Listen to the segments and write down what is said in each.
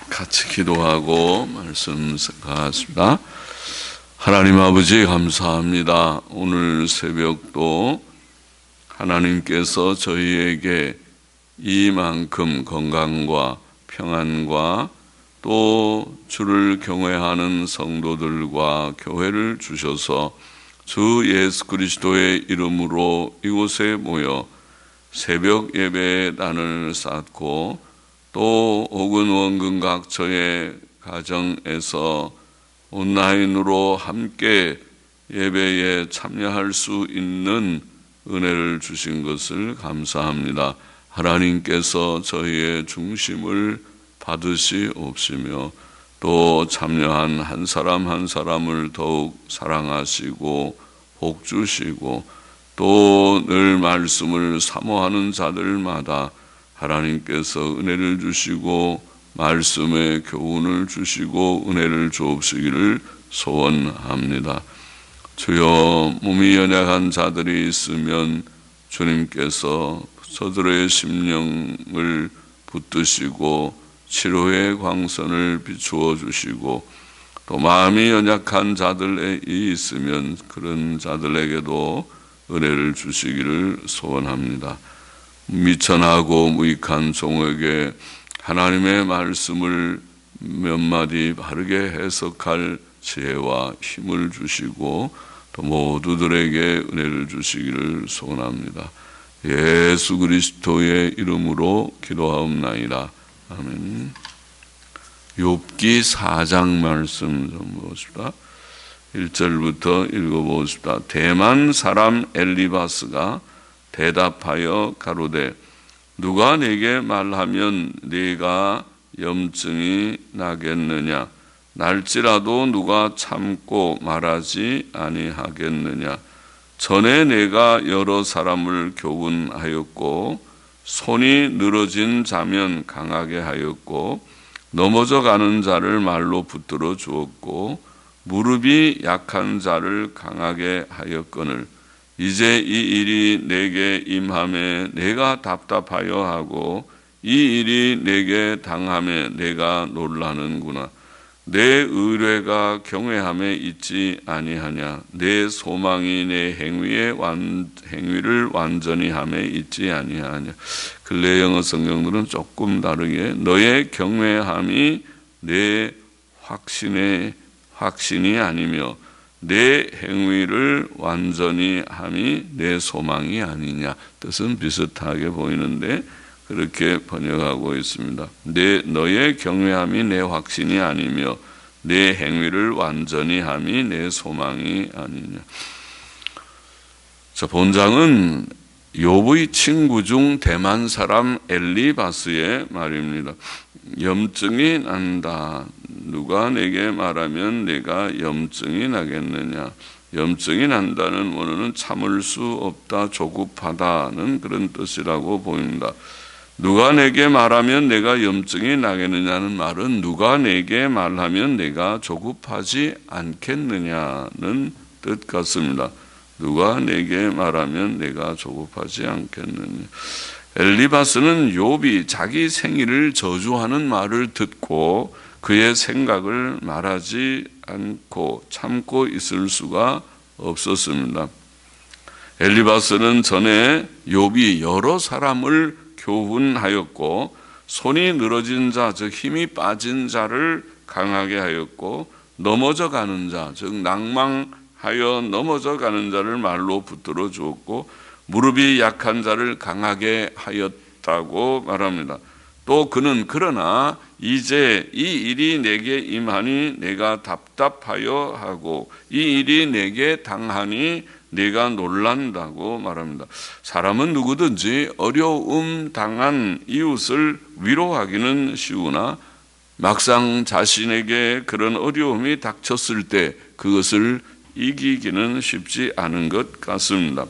같이 기도하고 말씀 생각하겠습니다. 하나님 아버지 감사합니다. 오늘 새벽도 하나님께서 저희에게 이만큼 건강과 평안과 또 주를 경외하는 성도들과 교회를 주셔서 주 예수 그리스도의 이름으로 이곳에 모여 새벽 예배의 난을 쌓고 또 혹은 원근 각처의 가정에서 온라인으로 함께 예배에 참여할 수 있는 은혜를 주신 것을 감사합니다. 하나님께서 저희의 중심을 받으시옵시며 또 참여한 한 사람 한 사람을 더욱 사랑하시고 복 주시고 또 늘 말씀을 사모하는 자들마다 하나님께서 은혜를 주시고 말씀의 교훈을 주시고 은혜를 주옵시기를 소원합니다. 주여, 몸이 연약한 자들이 있으면 주님께서 저들의 심령을 붙드시고 치료의 광선을 비추어 주시고 또 마음이 연약한 자들이 있으면 그런 자들에게도 은혜를 주시기를 소원합니다. 미천하고 무익한 종에게 하나님의 말씀을 몇 마디 바르게 해석할 지혜와 힘을 주시고 또 모두들에게 은혜를 주시기를 소원합니다. 예수 그리스도의 이름으로 기도하옵나이다. 아멘. 욥기 4장 말씀 좀 보십시다. 1절부터 읽어보십시다. 대만 사람 엘리바스가 대답하여 가로되 누가 내게 말하면 네가 염증이 나겠느냐? 날지라도 누가 참고 말하지 아니하겠느냐? 전에 내가 여러 사람을 교훈하였고 손이 늘어진 자면 강하게 하였고 넘어져 가는 자를 말로 붙들어 주었고 무릎이 약한 자를 강하게 하였거늘 이제 이 일이 내게 임함에 내가 답답하여 하고 이 일이 내게 당함에 내가 놀라는구나. 내 의뢰가 경외함에 있지 아니하냐? 내 소망이 내 행위를 완전히 함에 있지 아니하냐? 근래 영어 성경들은 조금 다르게 너의 경외함이 내 확신이 아니며 내 행위를 완전히 함이 내 소망이 아니냐. 뜻은 비슷하게 보이는데 그렇게 번역하고 있습니다. 너의 경외함이 내 확신이 아니며 내 행위를 완전히 함이 내 소망이 아니냐. 자, 본장은 욥의 친구 중 대만 사람 엘리바스의 말입니다. 염증이 난다. 누가 내게 말하면 내가 염증이 나겠느냐. 염증이 난다는 원어는 참을 수 없다, 조급하다는 그런 뜻이라고 보입니다. 누가 내게 말하면 내가 염증이 나겠느냐는 말은 누가 내게 말하면 내가 조급하지 않겠느냐는 뜻 같습니다. 누가 내게 말하면 내가 조급하지 않겠느냐. 엘리바스는 욥이 자기 생일을 저주하는 말을 듣고 그의 생각을 말하지 않고 참고 있을 수가 없었습니다. 엘리바스는 전에 욥이 여러 사람을 교훈하였고 손이 늘어진 자, 즉 힘이 빠진 자를 강하게 하였고 넘어져 가는 자, 즉 낭망하여 넘어져 가는 자를 말로 붙들어 주었고 무릎이 약한 자를 강하게 하였다고 말합니다. 또 그는 그러나 이제 이 일이 내게 임하니 내가 답답하여 하고 이 일이 내게 당하니 내가 놀란다고 말합니다. 사람은 누구든지 어려움 당한 이웃을 위로하기는 쉬우나 막상 자신에게 그런 어려움이 닥쳤을 때 그것을 이기기는 쉽지 않은 것 같습니다.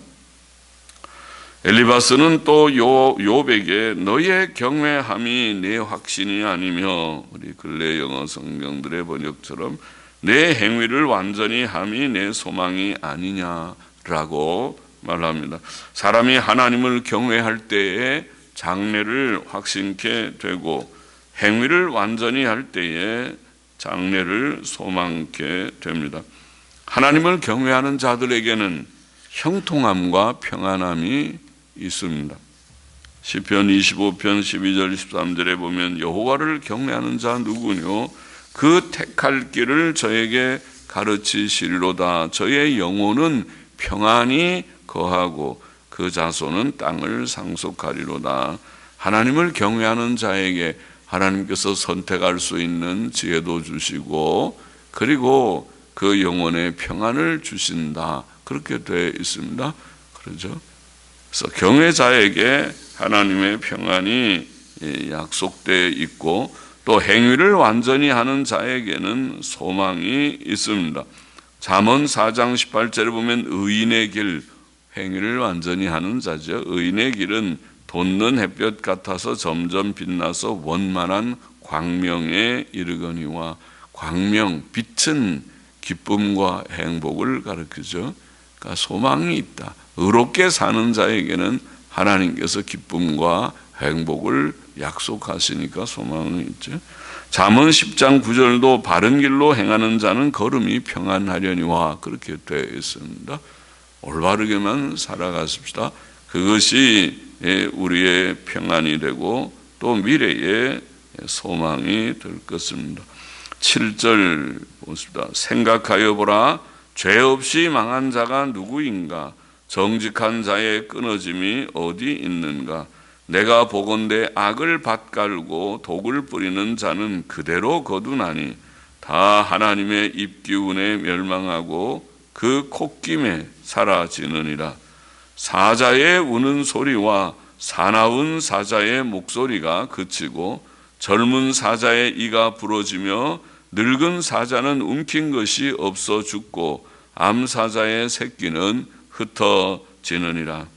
엘리바스는 또 욥에게 너의 경외함이 내 확신이 아니며 우리 근래 영어 성경들의 번역처럼 내 행위를 완전히 함이 내 소망이 아니냐라고 말합니다. 사람이 하나님을 경외할 때에 장래를 확신케 되고 행위를 완전히 할 때에 장래를 소망케 됩니다. 하나님을 경외하는 자들에게는 형통함과 평안함이 있습니다. 시편 25편 12절 13절에 보면 여호와를 경외하는 자 누구뇨? 그 택할 길을 저에게 가르치시리로다. 저의 영혼은 평안히 거하고 그 자손은 땅을 상속하리로다. 하나님을 경외하는 자에게 하나님께서 선택할 수 있는 지혜도 주시고 그리고 그 영혼의 평안을 주신다. 그렇게 되어 있습니다. 그렇죠? 그래서 경외자에게 하나님의 평안이 약속되어 있고 또 행위를 완전히 하는 자에게는 소망이 있습니다. 잠언 4장 18절에 보면 의인의 길, 행위를 완전히 하는 자죠. 의인의 길은 돋는 햇볕 같아서 점점 빛나서 원만한 광명에 이르거니와 광명, 빛은 기쁨과 행복을 가르치죠. 그러니까 소망이 있다. 의롭게 사는 자에게는 하나님께서 기쁨과 행복을 약속하시니까 소망이 있죠. 잠언 10장 9절도 바른 길로 행하는 자는 걸음이 평안하려니와 그렇게 되어 있습니다. 올바르게만 살아가십시다. 그것이 우리의 평안이 되고 또 미래의 소망이 될 것입니다. 7절 보십니다. 생각하여 보라. 죄 없이 망한 자가 누구인가? 정직한 자의 끊어짐이 어디 있는가? 내가 보건대 악을 밭갈고 독을 뿌리는 자는 그대로 거두나니 다 하나님의 입기운에 멸망하고 그 콧김에 사라지느니라. 사자의 우는 소리와 사나운 사자의 목소리가 그치고 젊은 사자의 이가 부러지며 늙은 사자는 움킨 것이 없어 죽고 암사자의 새끼는 흩어지느니라.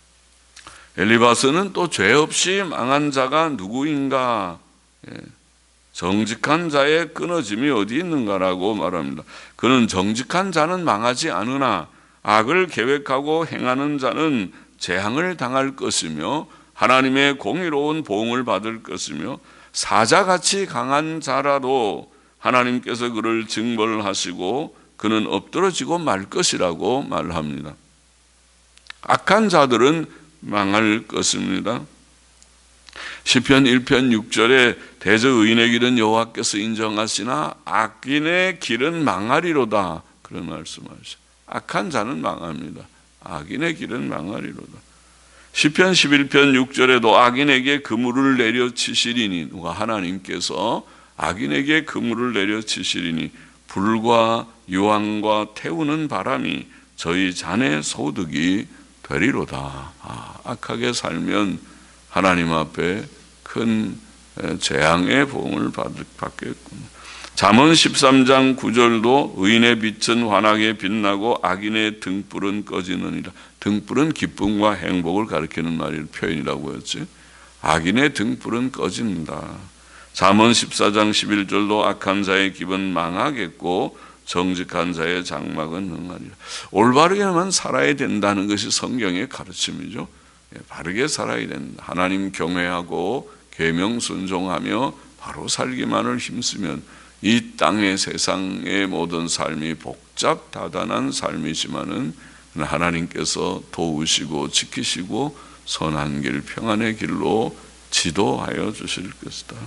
엘리바스는 또 죄 없이 망한 자가 누구인가? 정직한 자의 끊어짐이 어디 있는가라고 말합니다. 그는 정직한 자는 망하지 않으나 악을 계획하고 행하는 자는 재앙을 당할 것이며 하나님의 공의로운 보응을 받을 것이며 사자같이 강한 자라도 하나님께서 그를 징벌하시고 그는 엎드러지고 말 것이라고 말합니다. 악한 자들은 망할 것입니다. 시편 1편 6절에 대저 의인의 길은 여호와께서 인정하시나 악인의 길은 망하리로다. 그런 말씀하시죠. 악한 자는 망합니다. 악인의 길은 망하리로다. 시편 11편 6절에도 악인에게 그물을 내려치시리니 누가 하나님께서 악인에게 그물을 내려치시리니 불과 유황과 태우는 바람이 저희 잔의 소득이 되리로다. 악하게 살면 하나님 앞에 큰 재앙의 보응을 받겠구나. 잠언 13장 9절도 의인의 빛은 환하게 빛나고 악인의 등불은 꺼지느니라. 등불은 기쁨과 행복을 가리키는 표현이라고 했지. 악인의 등불은 꺼진다. 잠언 14장 11절도 악한 자의 기분 망하겠고 정직한 자의 장막은 흥하리라. 올바르게만 살아야 된다는 것이 성경의 가르침이죠. 바르게 살아야 된다. 하나님 경외하고 계명 순종하며 바로 살기만을 힘쓰면 이 땅의 세상의 모든 삶이 복잡 다단한 삶이지만은 하나님께서 도우시고 지키시고 선한 길 평안의 길로 지도하여 주실 것이다.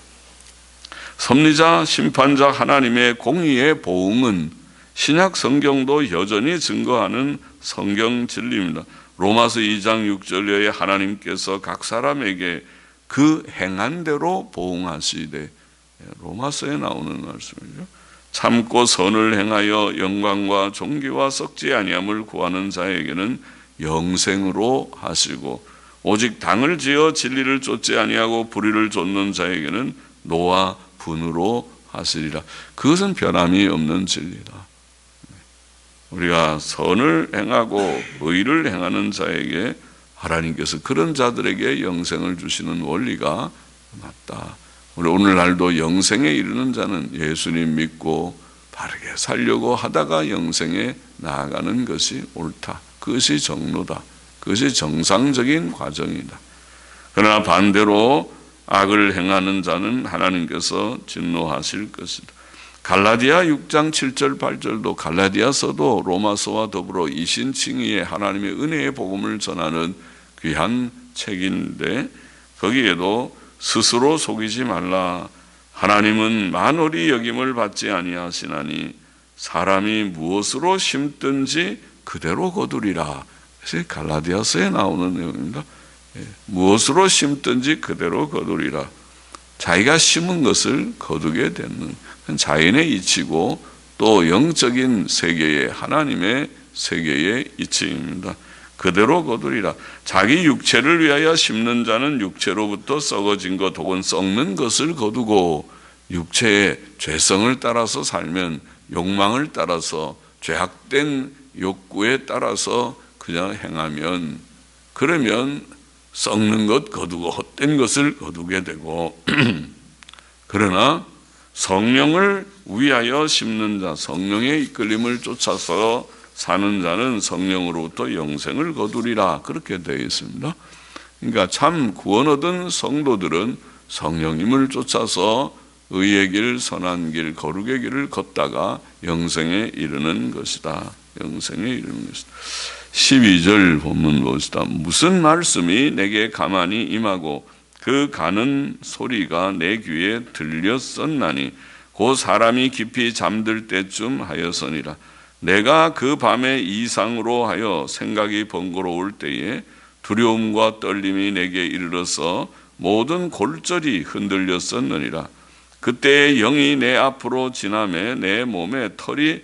섭리자 심판자 하나님의 공의의 보응은 신약 성경도 여전히 증거하는 성경 진리입니다. 로마서 2장 6절에 하나님께서 각 사람에게 그 행한 대로 보응하시되, 로마서에 나오는 말씀이죠. 참고 선을 행하여 영광과 존귀와 썩지 아니함을 구하는 자에게는 영생으로 하시고 오직 당을 지어 진리를 쫓지 아니하고 불의를 좇는 자에게는 노와 분으로 하시리라. 그것은 변함이 없는 진리다. 우리가 선을 행하고 의를 행하는 자에게 하나님께서 그런 자들에게 영생을 주시는 원리가 맞다. 우리 오늘날도 영생에 이르는 자는 예수님 믿고 바르게 살려고 하다가 영생에 나아가는 것이 옳다. 그것이 정로다. 그것이 정상적인 과정이다. 그러나 반대로 악을 행하는 자는 하나님께서 진노하실 것이다. 갈라디아 6장 7절 8절도 갈라디아서도 로마서와 더불어 이신칭의의 하나님의 은혜의 복음을 전하는 귀한 책인데 거기에도 스스로 속이지 말라. 하나님은 만홀히 여김을 받지 아니하시나니 사람이 무엇으로 심든지 그대로 거두리라. 그래서 갈라디아서에 나오는 내용입니다. 무엇으로 심든지 그대로 거두리라. 자기가 심은 것을 거두게 되는 자연의 이치고 또 영적인 세계의 하나님의 세계의 이치입니다. 그대로 거두리라. 자기 육체를 위하여 심는 자는 육체로부터 썩어진 것 혹은 썩는 것을 거두고 육체의 죄성을 따라서 살면 욕망을 따라서 죄악된 욕구에 따라서 그냥 행하면 그러면 썩는 것 거두고 헛된 것을 거두게 되고 그러나 성령을 위하여 심는 자, 성령의 이끌림을 쫓아서 사는 자는 성령으로부터 영생을 거두리라. 그렇게 되어 있습니다. 그러니까 참 구원 얻은 성도들은 성령님을 쫓아서 의의 길, 선한 길, 거룩의 길을 걷다가 영생에 이르는 것이다. 영생에 이르는 것이다. 12절 본문 봅시다. 무슨 말씀이 내게 가만히 임하고 그 가는 소리가 내 귀에 들렸었나니 그 사람이 깊이 잠들 때쯤 하였으니라. 내가 그 밤에 이상으로 하여 생각이 번거로울 때에 두려움과 떨림이 내게 이르러서 모든 골절이 흔들렸었느니라. 그때 영이 내 앞으로 지나매 내 몸에 털이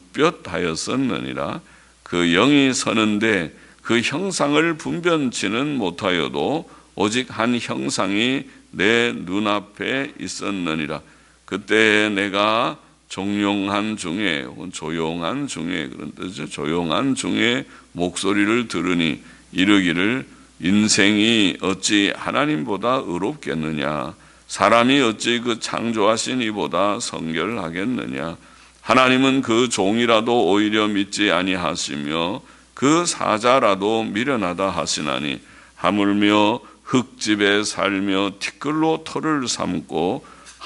주뼛하였었느니라. 그 영이 서는데 그 형상을 분변치는 못하여도 오직 한 형상이 내 눈앞에 있었느니라. 그때 내가 종용한 중에 조용한 중에 그런 뜻이죠. 조용한 중에 목소리를 들으니 이르기를 인생이 어찌 하나님보다 의롭겠느냐. 사람이 어찌 그 창조하신 이보다 성결하겠느냐. 하나님은 그 종이라도 오히려 믿지 아니하시며 그 사자라도 미련하다 하시나니 하물며 흙집에 살며 티끌로 털을 삼고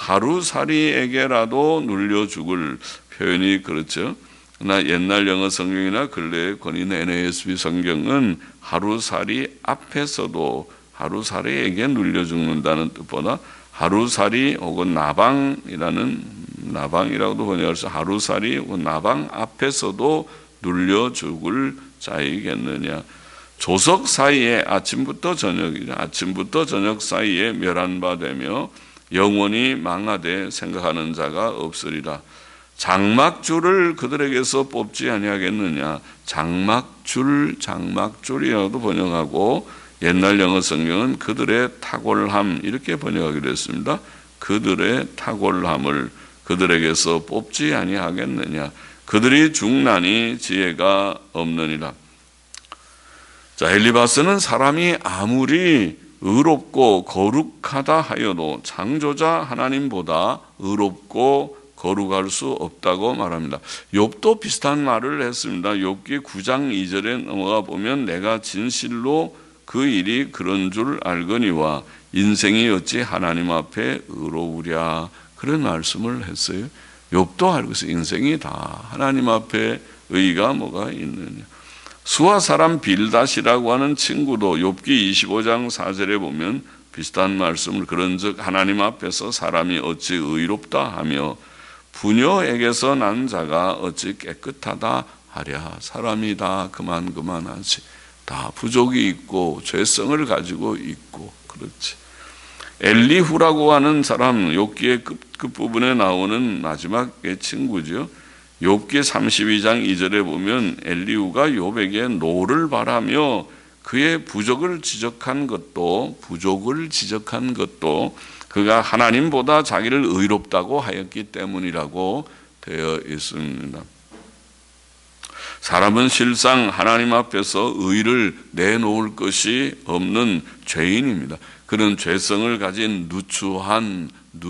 하루살이에게라도 눌려 죽을 표현이 그렇죠. 나 옛날 영어 성경이나 근래 권인 NASB 성경은 하루살이 앞에서도 하루살이에게 눌려 죽는다는 뜻보다 하루살이 혹은 나방이라고도 번역해서 하루살이 혹은 나방 앞에서도 눌려 죽을 자이겠느냐. 조석 사이에 아침부터 저녁 사이에 멸한 바 되며 영원히 망하되 생각하는 자가 없으리라. 장막줄을 그들에게서 뽑지 아니하겠느냐. 장막줄이라고도 번역하고 옛날 영어 성경은 그들의 탁월함 이렇게 번역하기로 했습니다. 그들의 탁월함을 그들에게서 뽑지 아니하겠느냐. 그들이 중나니 지혜가 없느니라. 자, 엘리바스는 사람이 아무리 의롭고 거룩하다 하여도 창조자 하나님보다 의롭고 거룩할 수 없다고 말합니다. 욥도 비슷한 말을 했습니다. 욥기 9장 2절에 넘어가 보면 내가 진실로 그 일이 그런 줄 알거니와 인생이 어찌 하나님 앞에 의로우랴. 그런 말씀을 했어요. 욥도 알고 있어요. 인생이 다 하나님 앞에 의가 뭐가 있느냐. 수아 사람 빌닷이라고 하는 친구도 욥기 25장 4절에 보면 비슷한 말씀을 그런즉 하나님 앞에서 사람이 어찌 의롭다 하며 부녀에게서 난 자가 어찌 깨끗하다 하랴. 사람이 다 그만하지. 다 부족이 있고 죄성을 가지고 있고 그렇지. 엘리후라고 하는 사람 욥기의 끝부분에 나오는 마지막의 친구죠. 욥기 32장 2절에 보면 엘리후가 욥에게 노를 바라며 그의 부족을 지적한 것도 그가 하나님보다 자기를 의롭다고 하였기 때문이라고 되어 있습니다. 사람은 실상 하나님 앞에서 의를 내놓을 것이 없는 죄인입니다. 그런 죄성을 가진 누추한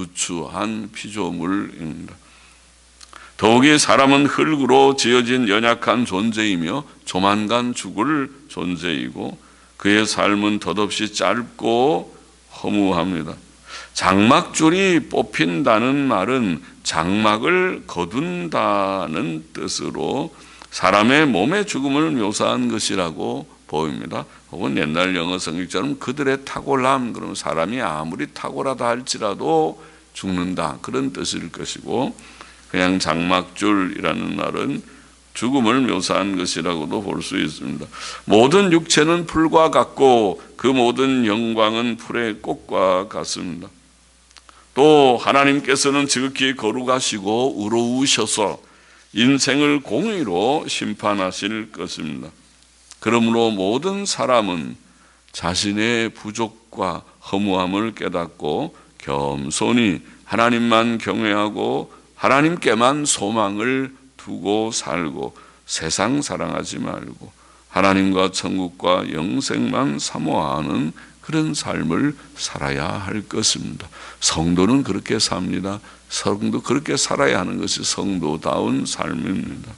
피조물입니다. 더욱이 사람은 흙으로 지어진 연약한 존재이며 조만간 죽을 존재이고 그의 삶은 덧없이 짧고 허무합니다. 장막줄이 뽑힌다는 말은 장막을 거둔다는 뜻으로 사람의 몸의 죽음을 묘사한 것이라고 보입니다. 혹은 옛날 영어 성경처럼 그들의 탁월함, 그러면 사람이 아무리 탁월하다 할지라도 죽는다, 그런 뜻일 것이고, 그냥 장막줄이라는 말은 죽음을 묘사한 것이라고도 볼 수 있습니다. 모든 육체는 풀과 같고 그 모든 영광은 풀의 꽃과 같습니다. 또 하나님께서는 지극히 거룩하시고 의로우셔서 인생을 공의로 심판하실 것입니다. 그러므로 모든 사람은 자신의 부족과 허무함을 깨닫고 겸손히 하나님만 경외하고 하나님께만 소망을 두고 살고 세상 사랑하지 말고 하나님과 천국과 영생만 사모하는 그런 삶을 살아야 할 것입니다. 성도는 그렇게 삽니다. 성도 그렇게 살아야 하는 것이 성도다운 삶입니다.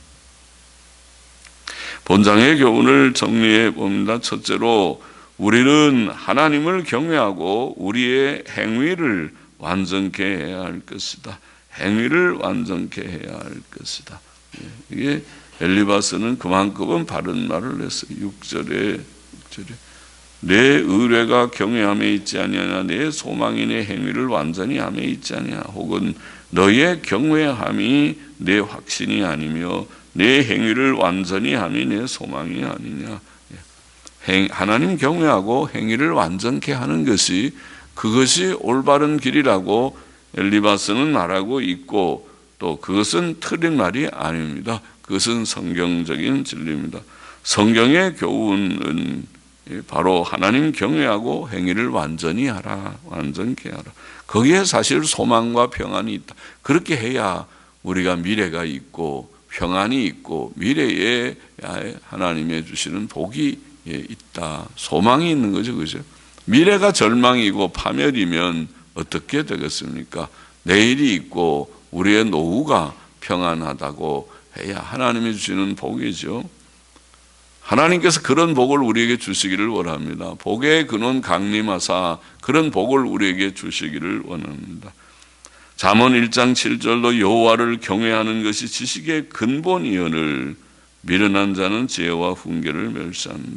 본장의 교훈을 정리해 봅니다. 첫째로 우리는 하나님을 경외하고 우리의 행위를 완전케 해야 할 것이다. 행위를 완전케 해야 할 것이다. 이게 엘리바스는 그만큼은 바른 말을 했어요. 6절에 내 의뢰가 경외함에 있지 아니하냐, 내 소망이 내 행위를 완전히 함에 있지 아니하냐, 혹은 너의 경외함이 내 확신이 아니며 내 행위를 완전히 함이 내 소망이 아니냐. 하나님 경외하고 행위를 완전케 하는 것이 그것이 올바른 길이라고 엘리바스는 말하고 있고, 또 그것은 틀린 말이 아닙니다. 그것은 성경적인 진리입니다. 성경의 교훈은 바로 하나님 경외하고 행위를 완전히 하라, 완전케 하라. 거기에 사실 소망과 평안이 있다. 그렇게 해야 우리가 미래가 있고 평안이 있고 미래에 하나님의 주시는 복이 있다. 소망이 있는 거죠, 그죠? 미래가 절망이고 파멸이면 어떻게 되겠습니까? 내일이 있고 우리의 노후가 평안하다고 해야 하나님이 주시는 복이죠. 하나님께서 그런 복을 우리에게 주시기를 원합니다. 복의 근원 강림하사 그런 복을 우리에게 주시기를 원합니다. 잠언 1장 7절도 여호와를 경외하는 것이 지식의 근본이언을 미련한 자는 지혜와 훈계를 멸시한다.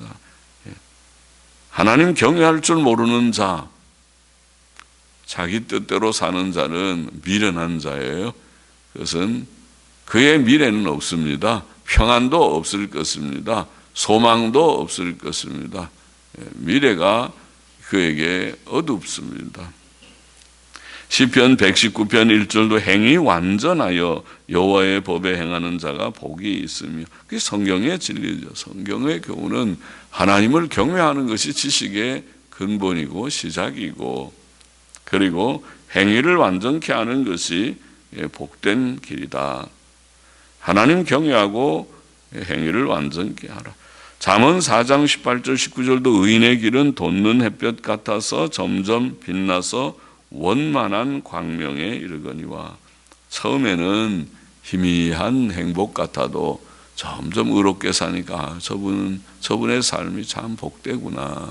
하나님 경외할 줄 모르는 자, 자기 뜻대로 사는 자는 미련한 자예요. 그것은 그의 미래는 없습니다. 평안도 없을 것입니다. 소망도 없을 것입니다. 미래가 그에게 어둡습니다. 시편 119편 1절도 행이 완전하여 여호와의 법에 행하는 자가 복이 있으며, 그게 성경의 진리죠. 성경의 교훈은 하나님을 경외하는 것이 지식의 근본이고 시작이고, 그리고 행위를 완전케 하는 것이 복된 길이다. 하나님 경외하고 행위를 완전케 하라. 잠언 4장 18절 19절도 의인의 길은 돋는 햇볕 같아서 점점 빛나서 원만한 광명에 이르거니와. 처음에는 희미한 행복 같아도 점점 의롭게 사니까 저분의 삶이 참 복되구나.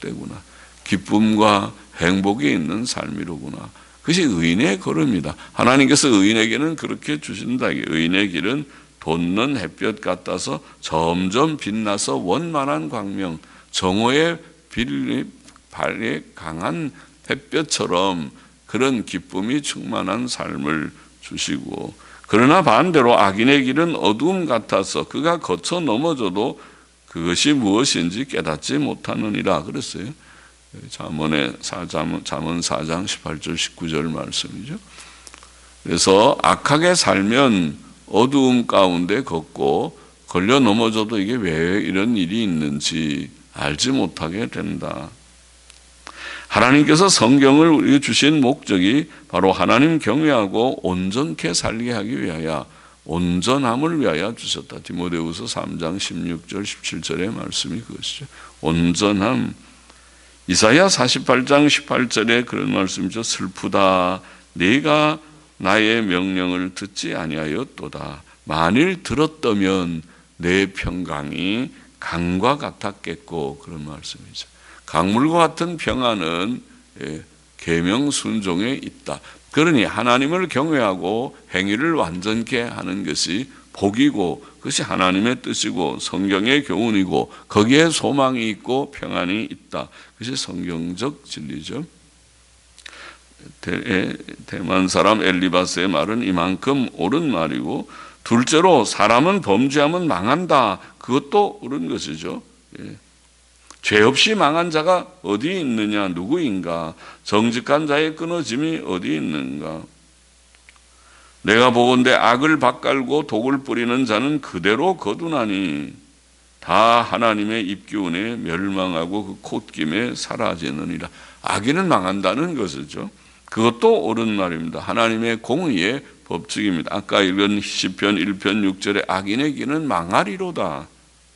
기쁨과 행복이 있는 삶이로구나. 그것이 의인의 걸음이다. 하나님께서 의인에게는 그렇게 주신다. 의인의 길은 돋는 햇볕 같아서 점점 빛나서 원만한 광명, 정오의 발이 강한 햇볕처럼 그런 기쁨이 충만한 삶을 주시고, 그러나 반대로 악인의 길은 어두움 같아서 그가 거쳐 넘어져도 그것이 무엇인지 깨닫지 못하느니라 그랬어요. 잠언 4장 18절 19절 말씀이죠. 그래서 악하게 살면 어두움 가운데 걷고 걸려 넘어져도 이게 왜 이런 일이 있는지 알지 못하게 된다. 하나님께서 성경을 우리에게 주신 목적이 바로 하나님 경외하고 온전케 살게 하기 위하여, 온전함을 위하여 주셨다. 디모데후서 3장 16절 17절의 말씀이 그것이죠. 온전함. 이사야 48장 18절에 그런 말씀이죠. 슬프다. 네가 나의 명령을 듣지 아니하였도다. 만일 들었다면 내 평강이 강과 같았겠고, 그런 말씀이죠. 강물과 같은 평안은 계명 순종에 있다. 그러니 하나님을 경외하고 행위를 완전케 하는 것이 복이고 그것이 하나님의 뜻이고 성경의 교훈이고 거기에 소망이 있고 평안이 있다. 그것이 성경적 진리죠. 대만 사람 엘리바스의 말은 이만큼 옳은 말이고, 둘째로 사람은 범죄하면 망한다. 그것도 옳은 것이죠. 죄 없이 망한 자가 어디 있느냐, 누구인가? 정직한 자의 끊어짐이 어디 있는가? 내가 보건대 악을 밭갈고 독을 뿌리는 자는 그대로 거두나니 다 하나님의 입기운에 멸망하고 그 콧김에 사라지느니라. 악인은 망한다는 것이죠. 그것도 옳은 말입니다. 하나님의 공의의 법칙입니다. 아까 읽은 시편 1편 6절에 악인의 길은 망하리로다.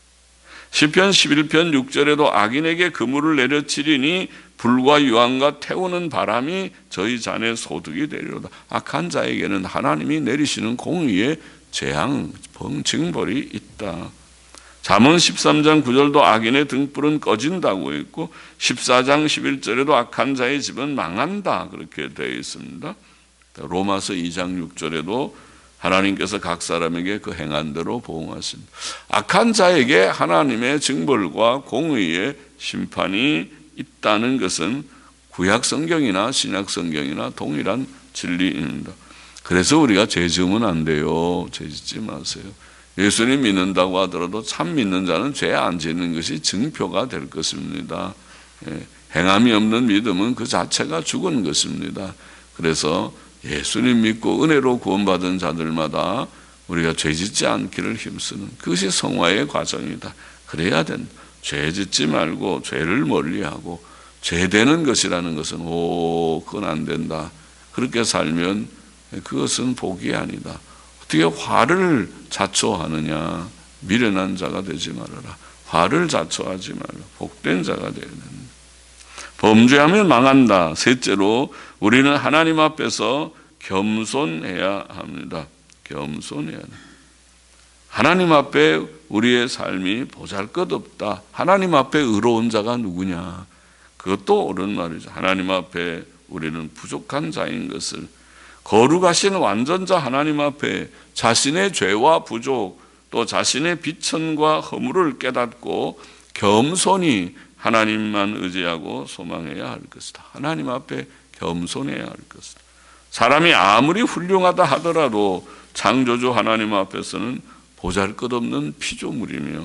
시편 11편 6절에도 악인에게 그물을 내려치리니 불과 유황과 태우는 바람이 저희 잔의 소득이 되리로다. 악한 자에게는 하나님이 내리시는 공의의 재앙, 징벌이 있다. 잠언 13장 9절도 악인의 등불은 꺼진다고 했고 14장 11절에도 악한 자의 집은 망한다 그렇게 되어 있습니다. 로마서 2장 6절에도 하나님께서 각 사람에게 그 행한 대로 보응하십니다. 악한 자에게 하나님의 징벌과 공의의 심판이 있다는 것은 구약 성경이나 신약 성경이나 동일한 진리입니다. 그래서 우리가 죄 지으면 안 돼요. 죄 짓지 마세요. 예수님 믿는다고 하더라도 참 믿는 자는 죄 안 짓는 것이 증표가 될 것입니다. 행함이 없는 믿음은 그 자체가 죽은 것입니다. 그래서 예수님 믿고 은혜로 구원받은 자들마다 우리가 죄 짓지 않기를 힘쓰는 그것이 성화의 과정이다. 그래야 된다. 죄 짓지 말고 죄를 멀리하고 죄 되는 것이라는 것은 그건 안 된다. 그렇게 살면 그것은 복이 아니다. 어떻게 화를 자초하느냐. 미련한 자가 되지 말아라. 화를 자초하지 말라. 복된 자가 되어야 된다. 범죄하면 망한다. 셋째로 우리는 하나님 앞에서 겸손해야 합니다. 겸손해야 합니다. 하나님 앞에 우리의 삶이 보잘것없다. 하나님 앞에 의로운 자가 누구냐. 그것도 옳은 말이죠. 하나님 앞에 우리는 부족한 자인 것을 거룩하신 완전자 하나님 앞에 자신의 죄와 부족 또 자신의 비천과 허물을 깨닫고 겸손히 하나님만 의지하고 소망해야 할 것이다. 하나님 앞에 겸손해야 할 것이다. 사람이 아무리 훌륭하다 하더라도 창조주 하나님 앞에서는 보잘것없는 피조물이며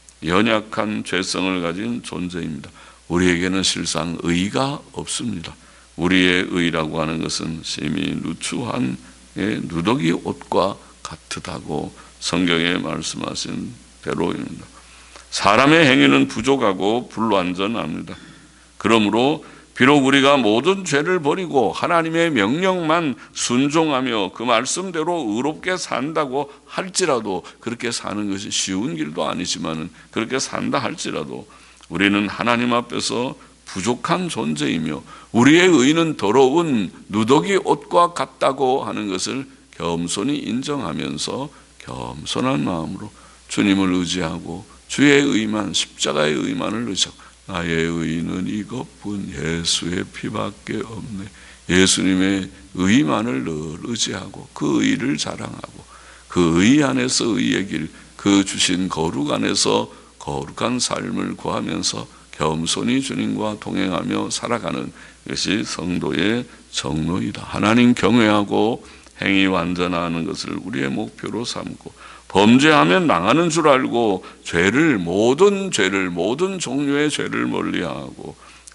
연약한 죄성을 가진 존재입니다. 우리에게는 실상 의가 없습니다. 우리의 의라고 하는 것은 심히 누추한 누더기 옷과 같다고 성경에 말씀하신 대로입니다. 사람의 행위는 부족하고 불완전합니다. 그러므로 비록 우리가 모든 죄를 버리고 하나님의 명령만 순종하며 그 말씀대로 의롭게 산다고 할지라도 그렇게 사는 것이 쉬운 길도 아니지만 그렇게 산다 할지라도 우리는 하나님 앞에서 부족한 존재이며 우리의 의는 더러운 누더기 옷과 같다고 하는 것을 겸손히 인정하면서 겸손한 마음으로 주님을 의지하고 주의 의만 십자가의 의만을 의지하고 나의 의는 이것뿐 예수의 피밖에 없네. 예수님의 의만을 늘 의지하고 그 의를 자랑하고 그 의 안에서 의의 길, 그 주신 거룩 안에서 거룩한 삶을 구하면서 겸손히 주님과 동행하며 살아가는 것이 성도의 정로이다. 하나님 경외하고 행위 완전하는 것을 우리의 목표로 삼고 범죄하면 망하는 줄 알고 모든 종류의 죄를 멀리하고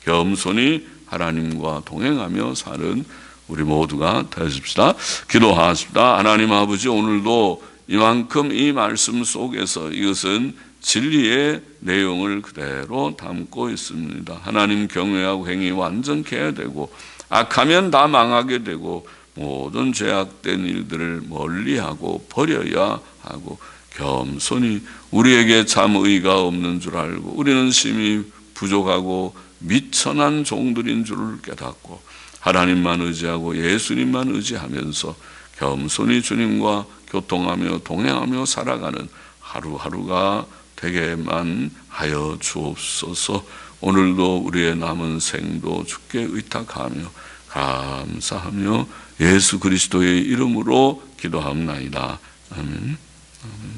겸손히 하나님과 동행하며 사는 우리 모두가 되십시다. 기도하십시다. 하나님 아버지, 오늘도 이만큼 이 말씀 속에서 이것은 진리의 내용을 그대로 담고 있습니다. 하나님 경외하고 행위 완전케 해야 되고 악하면 다 망하게 되고 모든 죄악된 일들을 멀리하고 버려야 하고 겸손히 우리에게 참 의가 없는 줄 알고 우리는 심히 부족하고 미천한 종들인 줄을 깨닫고 하나님만 의지하고 예수님만 의지하면서 겸손히 주님과 교통하며 동행하며 살아가는 하루하루가 되게만 하여 주옵소서. 오늘도 우리의 남은 생도 주께 의탁하며 감사하며 예수 그리스도의 이름으로 기도하옵나이다. 아멘. 아멘.